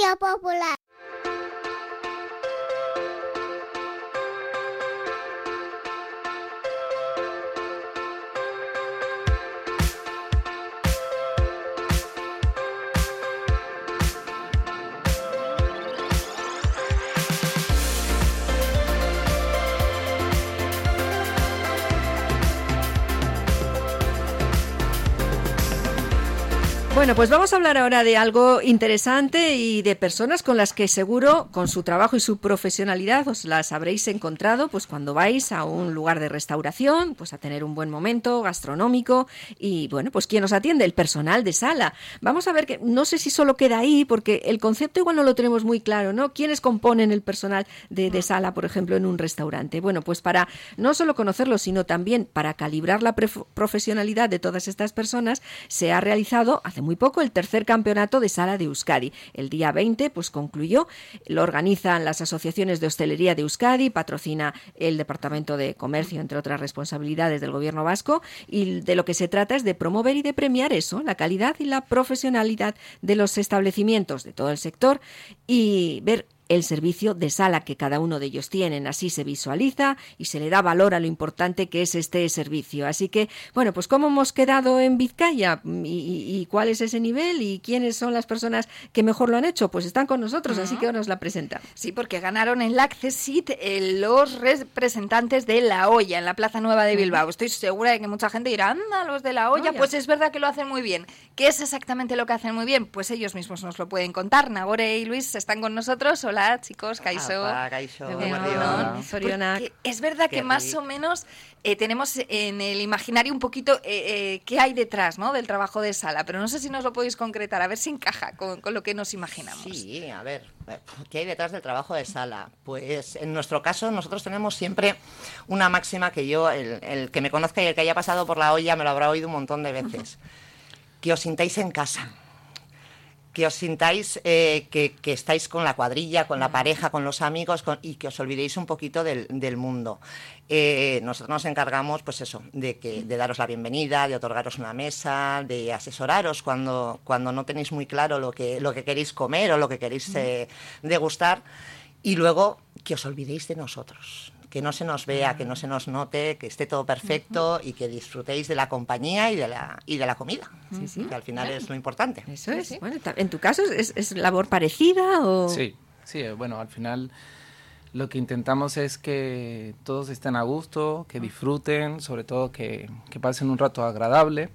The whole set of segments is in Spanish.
Radio Popular. Bueno, pues vamos a hablar ahora de algo interesante y de personas con las que seguro, con su trabajo y su profesionalidad, os las habréis encontrado pues cuando vais a un lugar de restauración, pues a tener un buen momento gastronómico y bueno, pues ¿quién os atiende? El personal de sala. Vamos a ver que no sé si solo queda ahí, porque el concepto igual no lo tenemos muy claro, ¿no? ¿Quiénes componen el personal de sala, por ejemplo, en un restaurante? Bueno, pues para no solo conocerlo, sino también para calibrar la profesionalidad de todas estas personas, se ha realizado hace muy poco el tercer campeonato de sala de Euskadi. El día 20 pues concluyó, lo organizan las asociaciones de hostelería de Euskadi, patrocina el Departamento de Comercio, entre otras responsabilidades del Gobierno vasco, y de lo que se trata es de promover y de premiar eso, la calidad y la profesionalidad de los establecimientos de todo el sector y ver el servicio de sala que cada uno de ellos tienen. Así se visualiza y se le da valor a lo importante que es este servicio. Así que, bueno, pues ¿cómo hemos quedado en Vizcaya? ¿Y cuál es ese nivel? ¿Y quiénes son las personas que mejor lo han hecho? Pues están con nosotros, así que nos la presentamos. Sí, porque ganaron en la Accessit los representantes de La Olla, en la Plaza Nueva de Bilbao. Estoy segura de que mucha gente dirá, anda, los de La Olla, pues es verdad que lo hacen muy bien. ¿Qué es exactamente lo que hacen muy bien? Pues ellos mismos nos lo pueden contar. Nagore y Luis están con nosotros. Hola, chicos, Kaixo. Kaixo. Es verdad que más o menos tenemos en el imaginario un poquito qué hay detrás, ¿no?, del trabajo de sala, pero no sé si nos lo podéis concretar, a ver si encaja con lo que nos imaginamos. Sí, a ver, ¿qué hay detrás del trabajo de sala? Pues en nuestro caso nosotros tenemos siempre una máxima que yo, el que me conozca y el que haya pasado por La Olla me lo habrá oído un montón de veces, que os sintáis en casa. Que os sintáis que estáis con la cuadrilla, con la pareja, con los amigos y que os olvidéis un poquito del mundo. Nosotros nos encargamos, pues eso, de daros la bienvenida, de otorgaros una mesa, de asesoraros cuando no tenéis muy claro lo que queréis comer o lo que queréis degustar, y luego que os olvidéis de nosotros. Que no se nos vea, que no se nos note, que esté todo perfecto y que disfrutéis de la compañía y de la comida, que al final es lo importante. Eso es. Sí. Bueno, ¿en tu caso es labor parecida o...? Sí, bueno, al final lo que intentamos es que todos estén a gusto, que disfruten, sobre todo que pasen un rato agradable.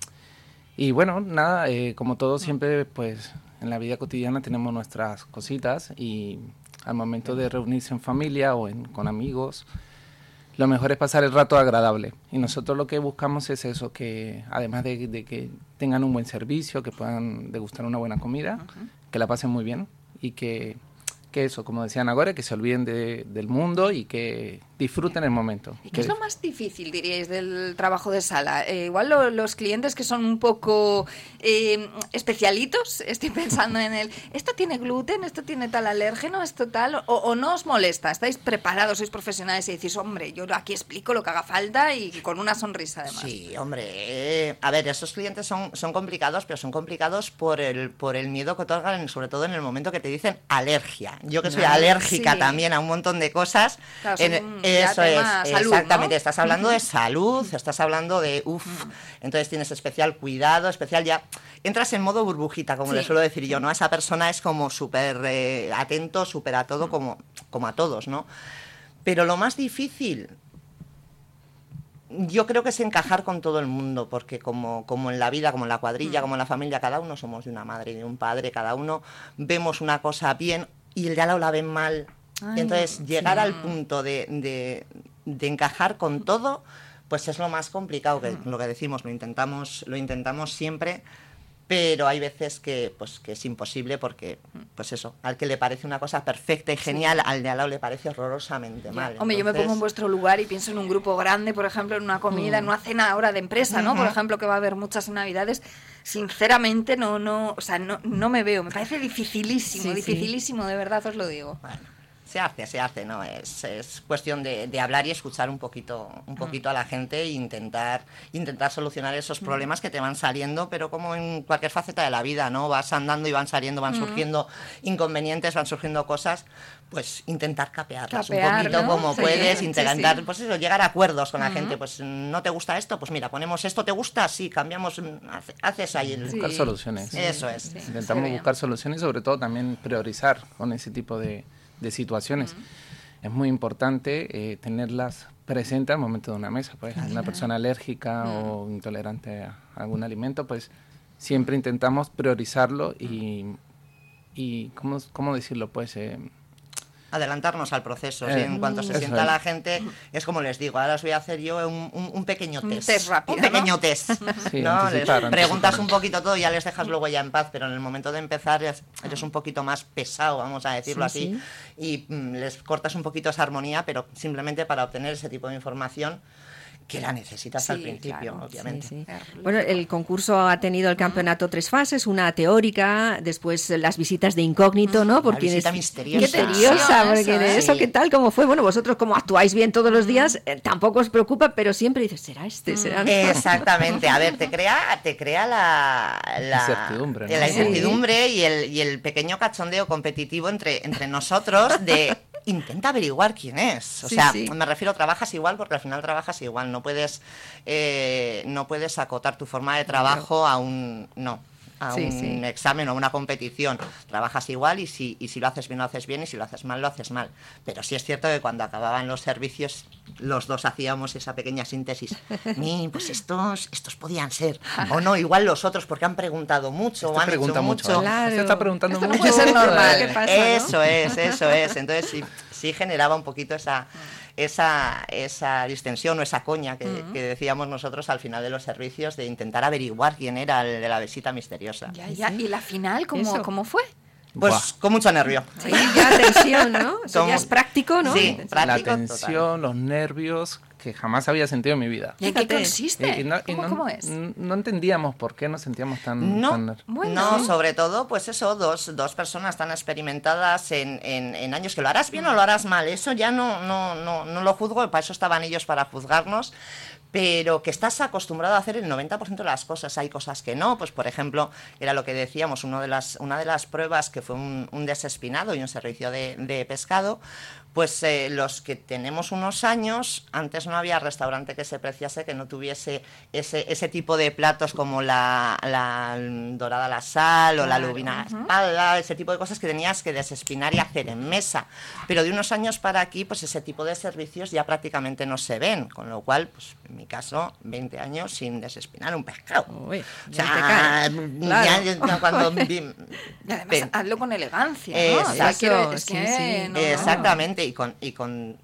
Y bueno, nada, como todos siempre, pues en la vida cotidiana tenemos nuestras cositas y al momento de reunirse en familia o con amigos, lo mejor es pasar el rato agradable. Y nosotros lo que buscamos es eso, que además de que tengan un buen servicio, que puedan degustar una buena comida, que la pasen muy bien y que eso, como decían ahora, que se olviden del mundo y que disfruten el momento. ¿Y qué es lo más difícil, diríais, del trabajo de sala? Igual los clientes que son un poco especialitos, estoy pensando en esto tiene gluten, esto tiene tal alérgeno, esto tal, o no os molesta, estáis preparados, sois profesionales y decís, hombre, yo aquí explico lo que haga falta y con una sonrisa además. Sí, hombre, a ver, esos clientes son complicados, pero son complicados por el miedo que otorgan, sobre todo en el momento que te dicen alergia. Yo que soy alérgica también a un montón de cosas. Claro, eso es, salud, exactamente. ¿no? Estás hablando de salud, estás hablando de entonces tienes especial cuidado, ya entras en modo burbujita, como le suelo decir yo, ¿no? Esa persona es como súper atento, súper a todo, como a todos, ¿no? Pero lo más difícil, yo creo que es encajar con todo el mundo, porque como en la vida, como en la cuadrilla, como en la familia, cada uno somos de una madre y de un padre, cada uno vemos una cosa bien y el de al lado la ven mal. Entonces, llegar al punto de encajar con todo, pues es lo más complicado, que lo que decimos, lo intentamos siempre, pero hay veces que es imposible porque, pues eso, al que le parece una cosa perfecta y genial, al de al lado le parece horrorosamente mal. Hombre, yo me pongo en vuestro lugar y pienso en un grupo grande, por ejemplo, en una comida, en una cena ahora de empresa, ¿no? Por ejemplo, que va a haber muchas Navidades. Sinceramente, no me veo. Me parece dificilísimo, de verdad os lo digo. Bueno. Se hace, ¿no? Es cuestión de hablar y escuchar un poquito a la gente e intentar solucionar esos problemas que te van saliendo, pero como en cualquier faceta de la vida, ¿no? Vas andando y van saliendo, van surgiendo inconvenientes, van surgiendo cosas, pues intentar capearlas un poquito, ¿no? Como puedes, intentar, pues eso, llegar a acuerdos con la gente, pues no te gusta esto, pues mira, ponemos esto, ¿te gusta? Sí, cambiamos, haces ahí buscar soluciones. Eso es. Intentamos buscar soluciones y sobre todo también priorizar con ese tipo de situaciones. Es muy importante tenerlas presentes al momento de una mesa. Pues una persona alérgica o intolerante a algún alimento, pues siempre intentamos priorizarlo y ¿cómo decirlo? Pues adelantarnos al proceso. ¿Sí? En cuanto se sienta la gente, es como les digo, ahora os voy a hacer yo un pequeño test. Un test rápido, un pequeño test. Sí, ¿no? Les preguntas un poquito todo y ya les dejas luego ya en paz, pero en el momento de empezar eres un poquito más pesado, vamos a decirlo así, y les cortas un poquito esa armonía, pero simplemente para obtener ese tipo de información que la necesitas al principio, obviamente. Sí. Bueno, el concurso ha tenido el campeonato 3 fases, una teórica, después las visitas de incógnito, ¿no? Por visita misteriosa. Misteriosa, porque eso, ¿qué tal? ¿Cómo fue? Bueno, vosotros como actuáis bien todos los días, tampoco os preocupa, pero siempre dices, ¿será este? ¿Será no? Exactamente. A ver, te crea la incertidumbre, ¿no? La incertidumbre y el pequeño cachondeo competitivo entre nosotros de intenta averiguar quién es. O sea, me refiero, trabajas igual porque al final trabajas igual. No puedes acotar tu forma de trabajo a un examen o a una competición. Trabajas igual y si lo haces bien, lo haces bien, y si lo haces mal, lo haces mal. Pero sí es cierto que cuando acababan los servicios, los dos hacíamos esa pequeña síntesis. Pues estos podían ser. O no, igual los otros porque han preguntado mucho o han hecho mucho. Claro. Este está preguntando Esto mucho. no puede ser normal. ¿Qué pasa, Eso es. Entonces sí generaba un poquito esa distensión o esa coña que decíamos nosotros al final de los servicios, de intentar averiguar quién era el de la visita misteriosa. Ya. ¿Y la final cómo fue? Pues Buah. con mucho nervio. Sí, ya tensión, ¿no? Eso ya es práctico, ¿no? Sí, La práctico, tensión, total. los nervios que jamás había sentido en mi vida. ¿Y en qué Fíjate. consiste? ¿Cómo es? No entendíamos por qué nos sentíamos tan No, sobre todo, pues eso, dos personas tan experimentadas en años, que lo harás bien o lo harás mal, eso ya no lo juzgo, para eso estaban ellos, para juzgarnos, pero que estás acostumbrado a hacer el 90% de las cosas. Hay cosas que no, pues por ejemplo, era lo que decíamos, una de las pruebas que fue un desespinado y un servicio de pescado. Pues los que tenemos unos años, antes no había restaurante que se preciase que no tuviese ese tipo de platos como la dorada a la sal o la lubina a la espalda, ese tipo de cosas que tenías que desespinar y hacer en mesa. Pero de unos años para aquí, pues ese tipo de servicios ya prácticamente no se ven, con lo cual, pues en mi caso, 20 años sin desespinar un pescado. Uy, o sea, ya cuando además, hazlo con elegancia, ¿no? Exacto. No. Exactamente. Y con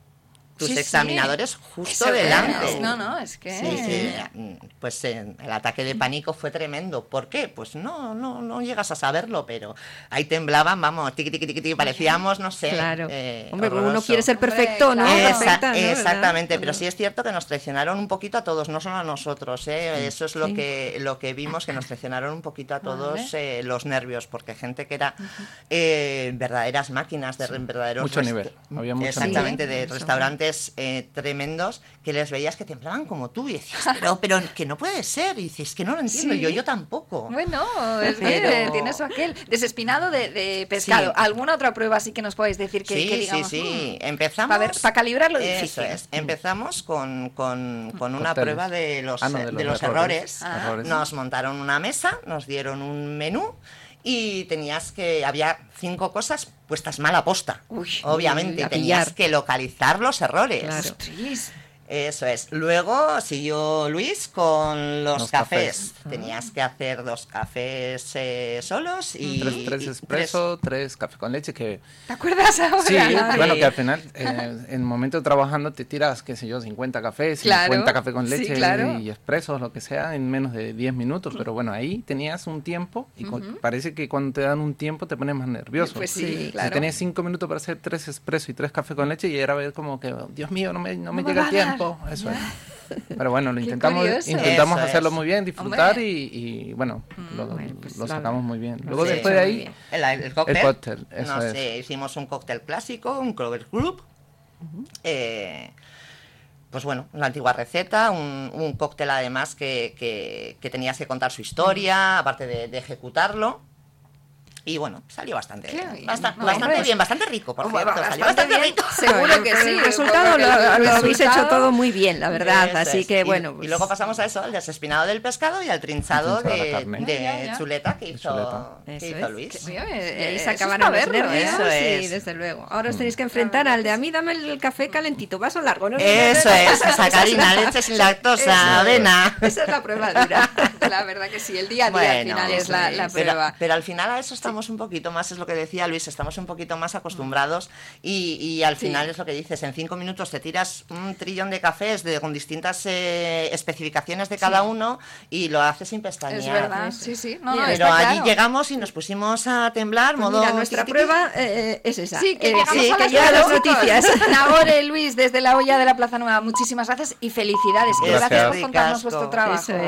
tus examinadores justo delante. No, es que... Sí. Pues el ataque de pánico fue tremendo. ¿Por qué? Pues no llegas a saberlo, pero ahí temblaban, vamos, tiqui, parecíamos, no sé. Claro. Hombre, horroroso. uno quiere ser perfecto, ¿no? Perfecta, ¿no? Exactamente, ¿verdad? pero sí es cierto que nos traicionaron un poquito a todos, no solo a nosotros, ¿eh? Eso es lo que vimos, que nos traicionaron un poquito a todos los nervios, porque gente que era verdaderas máquinas, de verdaderos... Mucho nivel, había mucho exactamente, nivel. de restaurantes tremendos, que les veías que temblaban como tú, y decías, pero que no puede ser, y dices, que no lo entiendo, yo tampoco. Bueno, es que tiene eso aquel. Desespinado de pescado. Sí. ¿Alguna otra prueba así que nos podéis decir que digamos? Sí. Empezamos... Para calibrar lo difícil. Eso es. Empezamos con una Cócteles. prueba de los errores. Errores. Nos montaron una mesa, nos dieron un menú y había 5 cosas puestas mal a posta. Obviamente, a tenías pillar. que localizar los errores. Claro. Ostras. Eso es. Luego siguió Luis con los cafés. cafés. Tenías que hacer 2 cafés solos y... Tres expreso, 3 café con leche, que... ¿Te acuerdas ahora? Sí, Claro. bueno, que al final, en el momento trabajando te tiras, qué sé yo, 50 cafés, Claro, 50 café con leche sí, claro. y expresos, lo que sea, en menos de 10 minutos. Pero bueno, ahí tenías un tiempo y parece que cuando te dan un tiempo te pones más nervioso. Pues sí, Sí. claro. Tenías 5 minutos para hacer 3 expresos y 3 cafés con leche y era ver como que, Dios mío, no me me llega va el a dar. tiempo. tiempo, eso es. Pero bueno, lo intentamos curioso. hacerlo Eso muy bien, disfrutar Hombre. y bueno, pues lo lo sacamos muy bien. Luego Sí. después de Muy ahí, bien. El cóctel. el cóctel, eso no es. sé, hicimos un cóctel clásico, un Clover Group. Pues bueno, la antigua receta, un cóctel además que tenías que contar su historia, aparte de ejecutarlo. Y bueno, salió bastante Qué bien. bastante Hombre. bien, bastante rico, por Hombre, cierto. Salió bastante bastante bien. rico. Seguro que sí. El resultado porque lo el habéis hecho resultado- todo muy bien, la verdad. Eso Así es. que Y- bueno. Y pues- luego pasamos a eso, al desespinado del pescado y al trinchado Trinchado de la de, carne. de Ya. chuleta que De hizo, chuleta. que Eso hizo es. Luis. Oye, Y ahí eso se es acabaron pa' los verlo, nervios eso y es. desde luego. Ahora os tenéis que enfrentar al de a mí dame el café calentito, vaso largo. No, Eso es, sacarina, leche sin lactosa, avena. Esa es la prueba dura. La verdad que sí, el día a día al final es la prueba. Pero al final a eso estamos un poquito más, es lo que decía Luis, estamos un poquito más acostumbrados y al final es lo que dices, en 5 minutos te tiras un trillón de cafés con distintas especificaciones de cada uno y lo haces sin pestañear. Es verdad, sí, sí. No, no, Pero está Pero allí claro. llegamos y nos pusimos a temblar, Pues modo... mira, nuestra tiqui, tiqui. prueba es esa. Sí, que llegamos sí, a que las llegan las chicos. noticias. Nagore, Luis, desde la olla de la Plaza Nueva, muchísimas gracias y felicidades. Y Gracias. gracias por contarnos Ricasco. vuestro trabajo. Eso es.